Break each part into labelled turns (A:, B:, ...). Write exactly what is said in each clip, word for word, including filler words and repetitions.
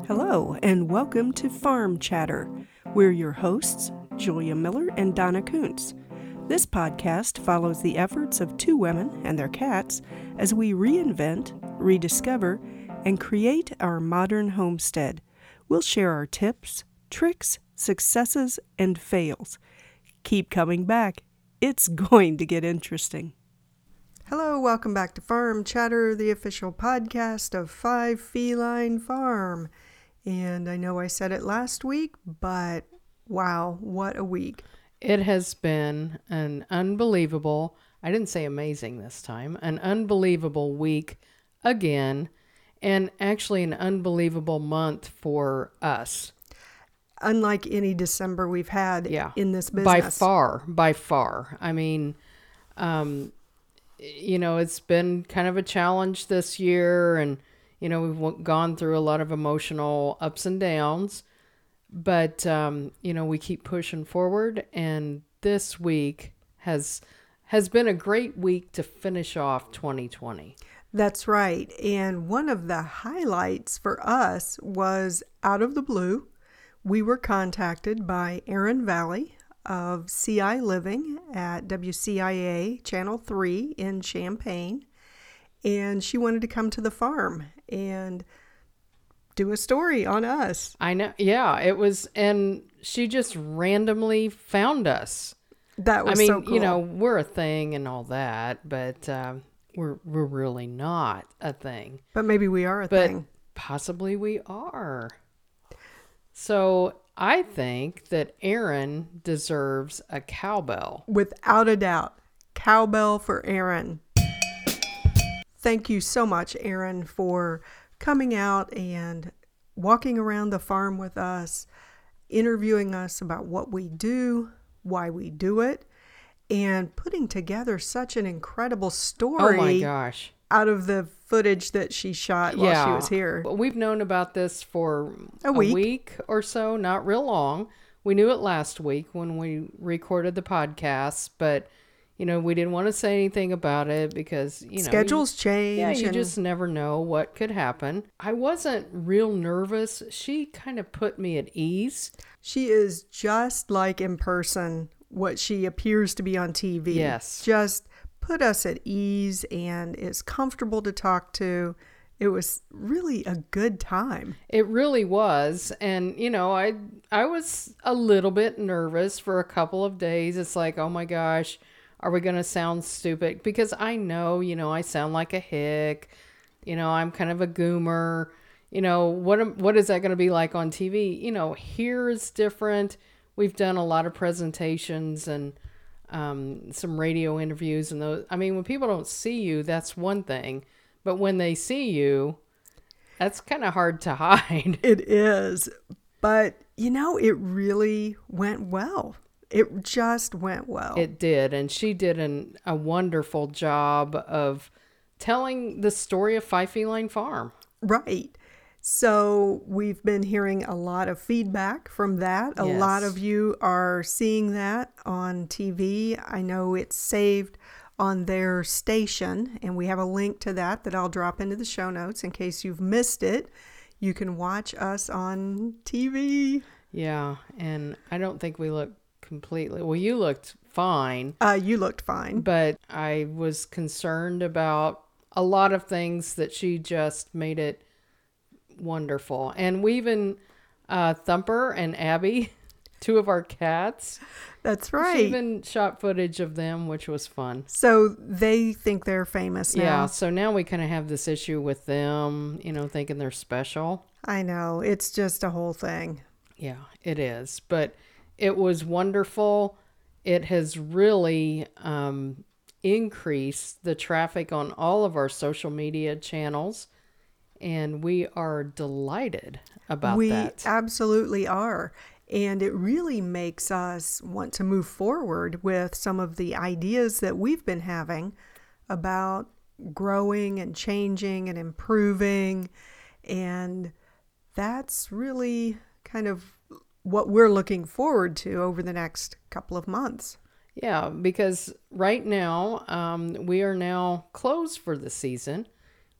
A: Hello, and welcome to Farm Chatter. We're your hosts, Julia Miller and Donna Kuntz. This podcast follows the efforts of two women and their cats as we reinvent, rediscover, and create our modern homestead. We'll share our tips, tricks, successes, and fails. Keep coming back. It's going to get interesting. Hello, welcome back to Farm Chatter, the official podcast of Five Feline Farm. And I know I said it last week, but wow, what a week.
B: It has been an unbelievable, I didn't say amazing this time, an unbelievable week again, and actually an unbelievable month for us.
A: Unlike any December we've had
B: yeah,
A: in this business.
B: By far, by far. I mean, um, you know, it's been kind of a challenge this year, and, you know, we've gone through a lot of emotional ups and downs, but, um, you know, we keep pushing forward, and this week has has been a great week to finish off twenty twenty.
A: That's right. And one of the highlights for us was out of the blue. We were contacted by Erin Valley of C I Living at W C I A Channel three in Champaign. And she wanted to come to the farm and do a story on us.
B: I know. Yeah, it was. And she just randomly found us.
A: That was
B: I mean,
A: so cool.
B: You know, we're a thing and all that, but um, we're, we're really not a thing.
A: But maybe we are a
B: but
A: thing.
B: Possibly we are. So I think that Erin deserves a cowbell.
A: Without a doubt. Cowbell for Erin. Thank you so much, Erin, for coming out and walking around the farm with us, interviewing us about what we do, why we do it, and putting together such an incredible story.
B: Oh my gosh.
A: Out of the footage that she shot while
B: yeah.
A: she was here.
B: We've known about this for
A: a week.
B: a week or so, not real long. We knew it last week when we recorded the podcast, but, you know, we didn't want to say anything about it because, you know.
A: Schedules
B: you,
A: change.
B: Yeah, you
A: and...
B: just never know what could happen. I wasn't real nervous. She kind of put me at ease.
A: She is just like in person what she appears to be on T V.
B: Yes.
A: Just put us at ease and is comfortable to talk to. It was really a good time.
B: It really was. And, you know, I I was a little bit nervous for a couple of days. It's like, oh my gosh, are we going to sound stupid? Because I know, you know, I sound like a hick. You know, I'm kind of a goomer. You know, what am, what is that going to be like on T V? You know, here is different. We've done a lot of presentations and um, some radio interviews and those. I mean, when people don't see you, that's one thing. But when they see you, that's kind of hard to hide.
A: It is. But, you know, it really went well. It just went well.
B: It did. And she did an, a wonderful job of telling the story of Five Feline Farm.
A: Right. So we've been hearing a lot of feedback from that. A
B: yes.
A: lot of you are seeing that on T V. I know it's saved on their station, and we have a link to that that I'll drop into the show notes in case you've missed it. You can watch us on T V.
B: Yeah, and I don't think we look completely... Well, you looked fine.
A: Uh, you looked fine.
B: But I was concerned about a lot of things that she just made it wonderful. And we even uh Thumper and Abby, two of our cats,
A: that's right,
B: she even shot footage of them, which was fun.
A: So they think they're famous now.
B: Yeah, so now we kind of have this issue with them, you know, thinking they're special.
A: I know, it's just a whole thing.
B: Yeah, it is, but it was wonderful. It has really um increased the traffic on all of our social media channels. And we are delighted about
A: we
B: that.
A: We absolutely are. And it really makes us want to move forward with some of the ideas that we've been having about growing and changing and improving. And that's really kind of what we're looking forward to over the next couple of months.
B: Yeah, because right now um, we are now closed for the season.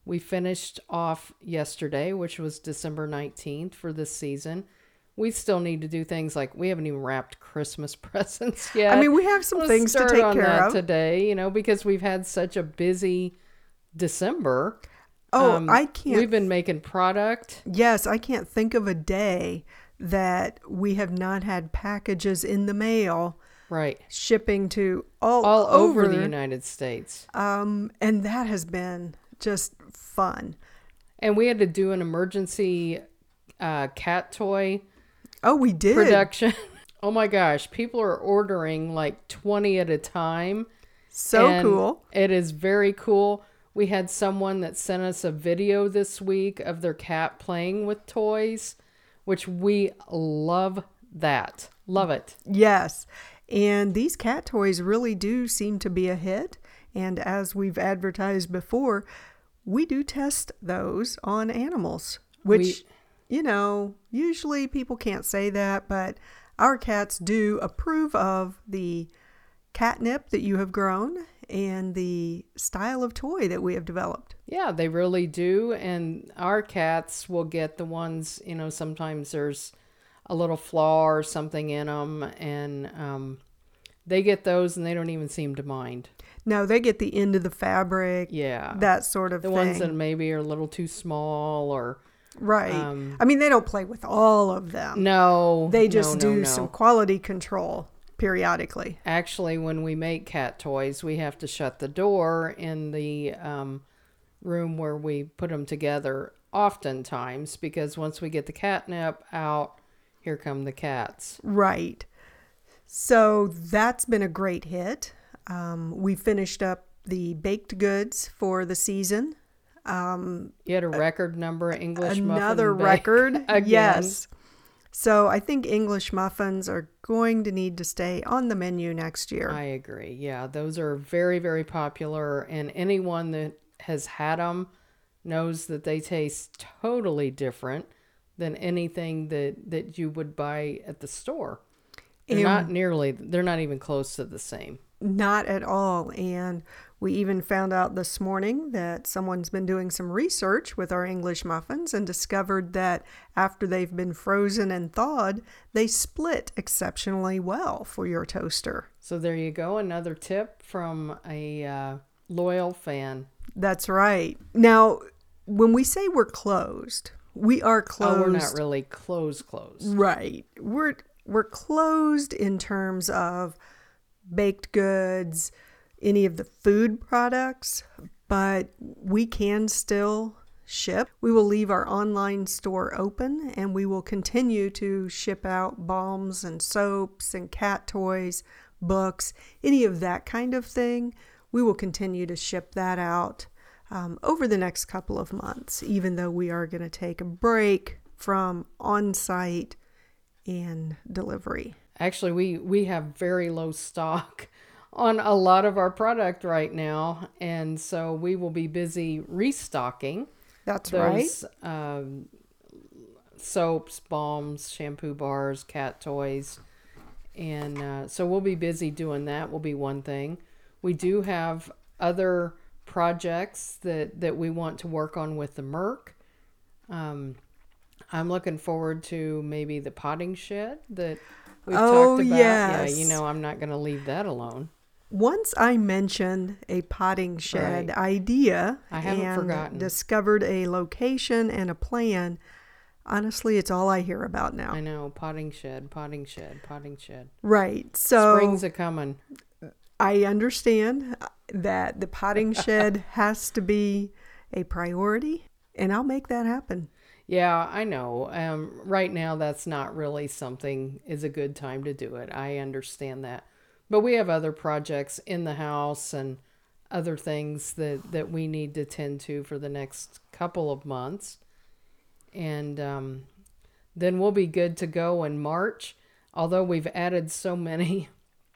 B: We finished off yesterday, which was December nineteenth for this season. We still need to do things like we haven't even wrapped Christmas presents yet.
A: I mean, we have some
B: Let's
A: things to
B: start
A: take
B: on
A: care
B: that
A: of
B: today, you know, because we've had such a busy December.
A: Oh,
B: Um,
A: I can't.
B: We've been making product.
A: Yes, I can't think of a day that we have not had packages in the mail
B: Right.
A: shipping to all,
B: All over,
A: over
B: the United States.
A: Um, and that has been just fun.
B: And we had to do an emergency uh, cat toy
A: Oh, we did.
B: production. Oh my gosh. People are ordering like twenty at a time.
A: So
B: and
A: cool.
B: It is very cool. We had someone that sent us a video this week of their cat playing with toys, which we love that. Love it.
A: Yes. And these cat toys really do seem to be a hit. And as we've advertised before, we do test those on animals, which,
B: We-
A: you know, usually people can't say that, but our cats do approve of the catnip that you have grown and the style of toy that we have developed.
B: Yeah, they really do. And our cats will get the ones, you know, sometimes there's a little flaw or something in them. And um, they get those and they don't even seem to mind.
A: No, they get the end of the fabric,
B: Yeah.
A: that sort of
B: the
A: thing.
B: ones that maybe are a little too small or...
A: Right.
B: Um,
A: I mean, they don't play with all of them.
B: No.
A: They just
B: no,
A: do
B: no, no.
A: some quality control periodically.
B: Actually, when we make cat toys, we have to shut the door in the um, room where we put them together oftentimes because once we get the catnip out, here come the cats.
A: Right. So that's been a great hit. Um, we finished up the baked goods for the season. Um,
B: You had a record number of English muffin
A: another
B: bake
A: record.
B: again.
A: Yes. So I think English muffins are going to need to stay on the menu next year.
B: I agree. Yeah, those are very, very popular. And anyone that has had them knows that they taste totally different than anything that, that you would buy at the store. They're
A: And-
B: not nearly, they're not even close to the same.
A: Not at all. And we even found out this morning that someone's been doing some research with our English muffins and discovered that after they've been frozen and thawed, they split exceptionally well for your toaster.
B: So there you go. Another tip from a uh, loyal fan.
A: That's right. Now, when we say we're closed, we are closed.
B: Oh, we're not really closed closed.
A: Right. We're we're closed in terms of baked goods, any of the food products, but we can still ship. We will leave our online store open and we will continue to ship out balms and soaps and cat toys, books, any of that kind of thing. We will continue to ship that out um, over the next couple of months, even though we are going to take a break from on-site and delivery.
B: Actually, we, we have very low stock on a lot of our product right now. And so we will be busy restocking
A: That's
B: those
A: right.
B: um, soaps, balms, shampoo bars, cat toys. And uh, so we'll be busy doing that will be one thing. We do have other projects that, that we want to work on with the Merc. Um, I'm looking forward to maybe the potting shed that we've
A: Oh,
B: talked about.
A: yes.
B: Yeah, you know, I'm not going to leave that alone.
A: Once I mentioned a potting shed
B: Right.
A: idea
B: I haven't
A: and
B: forgotten.
A: discovered a location and a plan, honestly, it's all I hear about now.
B: I know, potting shed, potting shed, potting shed.
A: Right. So
B: Spring's a coming.
A: I understand that the potting shed has to be a priority, and I'll make that happen.
B: Yeah, I know. Um, right now, that's not really something is a good time to do it. I understand that. But we have other projects in the house and other things that, that we need to tend to for the next couple of months. And um, then we'll be good to go in March. Although we've added so many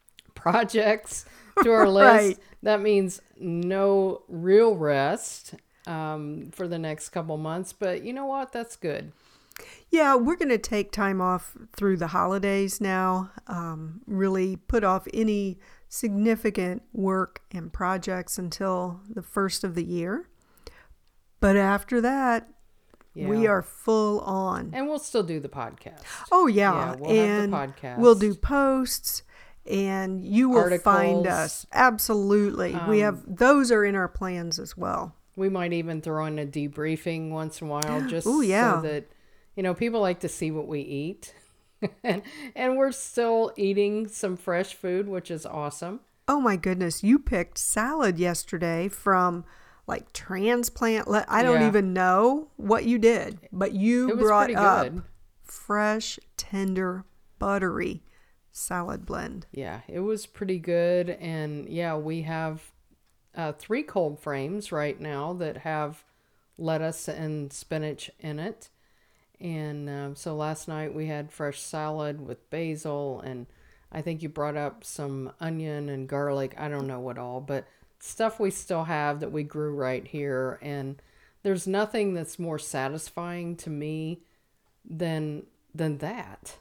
B: projects to our list,
A: Right.
B: that means no real rest um, for the next couple months. But you know what? That's good.
A: Yeah, we're going to take time off through the holidays now, um, really put off any significant work and projects until the first of the year. But after that,
B: Yeah.
A: we are full on.
B: And we'll still do the podcast.
A: Oh, yeah.
B: Yeah, we'll
A: and
B: have the podcast.
A: We'll do posts, and you will
B: Articles.
A: find us. Absolutely.
B: Um,
A: we have, those are in our plans as well.
B: We might even throw in a debriefing once in a while just
A: Ooh, yeah.
B: so that, you know, people like to see what we eat. and, and we're still eating some fresh food, which is awesome.
A: Oh, my goodness. You picked salad yesterday from like transplant. Le- I don't
B: Yeah.
A: even know what you did, but you
B: It was
A: brought
B: pretty
A: up
B: good.
A: fresh, tender, buttery salad blend.
B: Yeah, it was pretty good. And yeah, we have uh, three cold frames right now that have lettuce and spinach in it. And um, so last night we had fresh salad with basil, and I think you brought up some onion and garlic. I don't know what all, but stuff we still have that we grew right here. And there's nothing that's more satisfying to me than than that.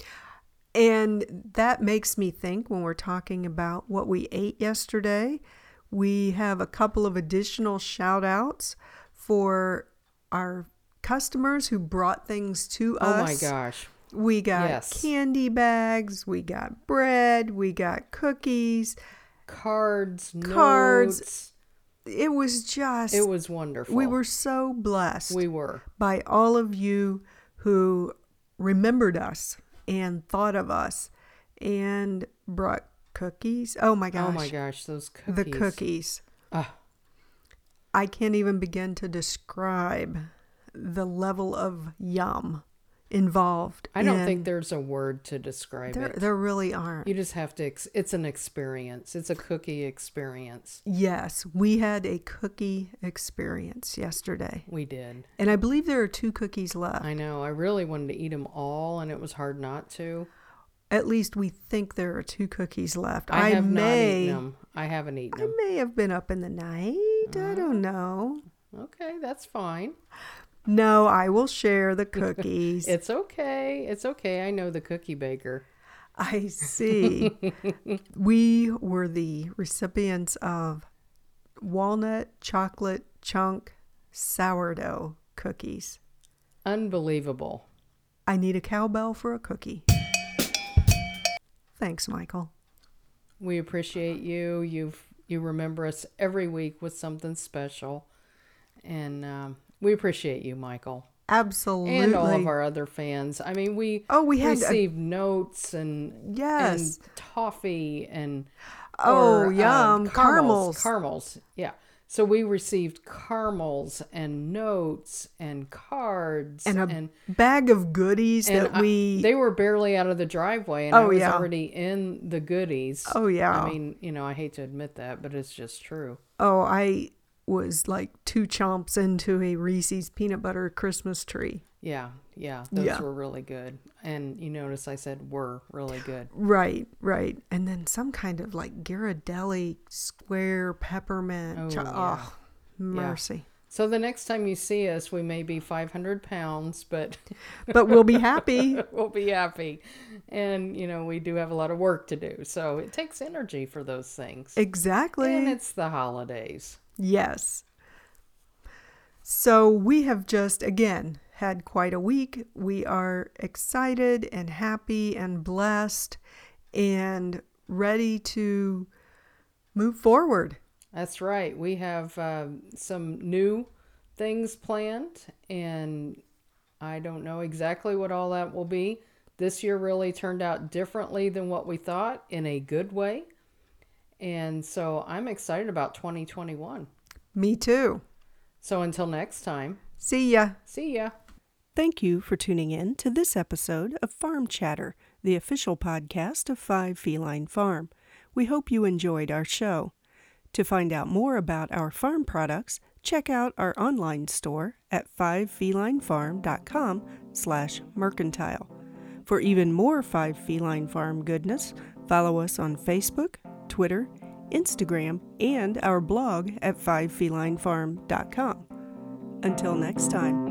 A: And that makes me think when we're talking about what we ate yesterday, we have a couple of additional shout outs for our customers who brought things to
B: Oh
A: us.
B: my gosh.
A: We got
B: Yes.
A: candy bags, we got bread, we got cookies.
B: Cards,
A: Cards.
B: notes.
A: It was just,
B: It was wonderful.
A: we were so blessed
B: We were.
A: by all of you who remembered us and thought of us and brought cookies. Oh my gosh.
B: Oh my gosh, those cookies.
A: The cookies.
B: Ah.
A: I can't even begin to describe the level of yum involved.
B: I don't
A: in-
B: think there's a word to describe
A: there,
B: it.
A: there really aren't.
B: You just have to, ex- it's an experience. It's a cookie experience.
A: Yes, we had a cookie experience yesterday.
B: We did.
A: And I believe there are two cookies left.
B: I know. I really wanted to eat them all, and it was hard not to.
A: At least we think there are two cookies left.
B: I, have
A: may,
B: not eaten them. I haven't eaten
A: I
B: them.
A: may have been up in the night. I don't know.
B: Okay, that's fine.
A: No, I will share the cookies.
B: It's okay. It's okay. I know the cookie baker.
A: I see. We were the recipients of walnut chocolate chunk sourdough cookies.
B: Unbelievable.
A: I need a cowbell for a cookie. Thanks, Michael.
B: We appreciate you. You've you remember us every week with something special, and um, we appreciate you, Michael,
A: Absolutely.
B: and all of our other fans. I mean, we
A: Oh, we had a-
B: received notes and
A: Yes.
B: and toffee and
A: Oh,
B: or,
A: yum.
B: um,
A: Caramels.
B: caramels, caramels. Yeah. So we received caramels and notes and cards
A: and a
B: and
A: bag of goodies
B: and
A: that
B: I-
A: we.
B: they were barely out of the driveway, and I
A: Oh,
B: was
A: yeah.
B: already in the goodies.
A: Oh, yeah.
B: I mean, you know, I hate to admit that, but it's just true.
A: oh, I was like two chomps into a Reese's peanut butter Christmas tree.
B: Yeah, yeah, those
A: Yeah.
B: were really good. And you notice I said were really good.
A: Right, right. And then some kind of like Ghirardelli square peppermint.
B: Oh,
A: cho-
B: yeah.
A: oh mercy.
B: So the next time you see us, we may be five hundred pounds, but
A: But we'll be happy.
B: we'll be happy. And, you know, we do have a lot of work to do. So it takes energy for those things.
A: Exactly.
B: And it's the holidays.
A: Yes. So we have just, again, had quite a week. We are excited and happy and blessed and ready to move forward.
B: That's right. We have um, some new things planned, and I don't know exactly what all that will be. This year really turned out differently than what we thought, in a good way. And so I'm excited about twenty twenty-one.
A: Me too.
B: So until next time,
A: See ya.
B: see ya.
A: Thank you for tuning in to this episode of Farm Chatter, the official podcast of Five Feline Farm. We hope you enjoyed our show. To find out more about our farm products, check out our online store at five feline farm dot com slash mercantile. For even more Five Feline Farm goodness, follow us on Facebook, Twitter, Instagram, and our blog at five feline farm dot com. Until next time.